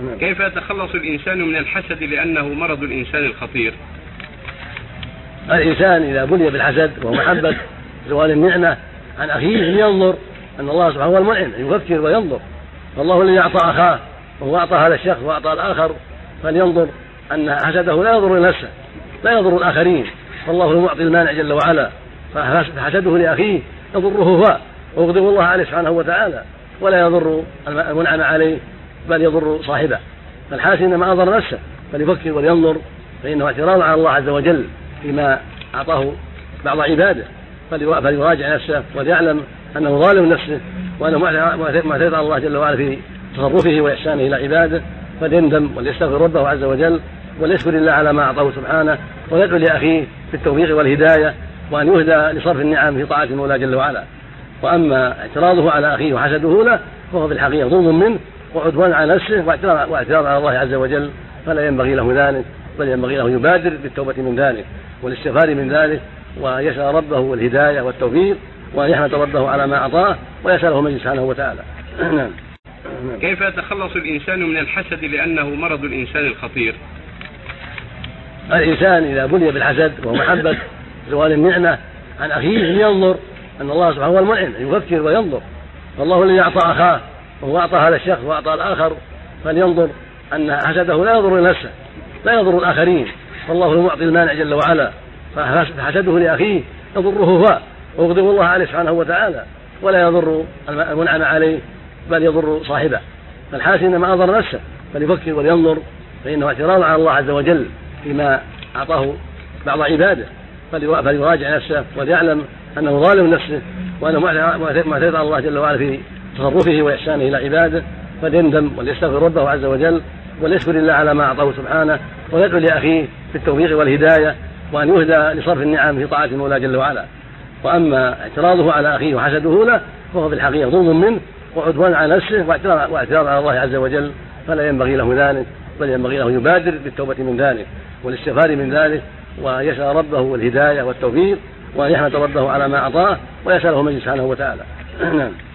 كيف يتخلص الإنسان من الحسد لأنه مرض الإنسان الخطير؟ الإنسان إذا بلي بالحسد وهو محبة زوال النعمة عن أخيه ينظر أن الله سبحانه هو المنعم، يفكر وينظر، فالله الذي أعطى أخاه وهو أعطى هذا الشخص وأعطى الآخر، فلينظر أن حسده لا يضر نفسه لا يضر الآخرين، فالله المعطي المانع جل وعلا، فحسده لأخيه يضره هو ويغضب الله عليه سبحانه وتعالى، ولا يضر المنعم عليه بل يضر صاحبه، فالحاسد إنما أضر نفسه، فليفكر ولينظر، فإنه اعتراض على الله عز وجل فيما أعطاه بعض عباده، فليراجع نفسه وليعلم أنه ظالم نفسه وأنه معترض على الله جل وعلا في تصرفه وإحسانه إلى عباده، فليندم وليستغفر ربه عز وجل وليشكر الله على ما أعطاه سبحانه، ويدعو لأخيه بالتوفيق والهداية وأن يهدى لصرف النعم في طاعة المولى جل وعلا. وأما اعتراضه على أخيه وحسده له فهو في الحقيقة ظلم منه وعدوان على نفسه واعتراض على الله عز وجل، فلا ينبغي له ذلك، بل ينبغي له يبادر بالتوبة من ذلك والاستغفار من ذلك، ويسأل ربه الهداية والتوفيق، وأن يحمد ربه على ما أعطاه ويسأله من سبحانه وتعالى. كيف يتخلص الإنسان من الحسد لأنه مرض الإنسان الخطير؟ الإنسان إذا بلي بالحسد وهو محبة زوال النعمة عن أخيه ينظر أن الله سبحانه هو المنعم، يفكر وينظر، فالله الذي أعطى أخاه وهو أعطى هذا الشخص وأعطى الآخر، فلينظر أن حسده لا يضر نفسه لا يضر الآخرين، فالله المعطي المانع جل وعلا، فحسده لأخيه يضره هو ويغضب الله عليه سبحانه وتعالى، ولا يضر المنعم عليه بل يضر صاحبه، فالحاسد إنما أضر نفسه، فليفكر ولينظر، فإنه اعتراض على الله عز وجل فيما أعطاه بعض عباده، فليراجع نفسه وليعلم أنه ظالم نفسه وأنه معترض على الله جل وعلا في تصرفه وإحسانه إلى عباده، فليندم وليستغفر ربه عز وجل وليشكر الله على ما أعطاه سبحانه، ويدعو لأخيه بالتوفيق والهداية وأن يهدى لصرف النعم في طاعة المولى جل وعلا. وأما اعتراضه على أخيه وحسده له فهو في الحقيقة ظلم منه وعدوان على نفسه واعتراض على الله عز وجل، فلا ينبغي له ذلك، بل ينبغي له يبادر بالتوبة من ذلك والاستغفار من ذلك، ويسأل ربه الهداية والتوفيق، وأن يحمد ربه على ما أعطاه ويسأله من سبحانه وتعالى.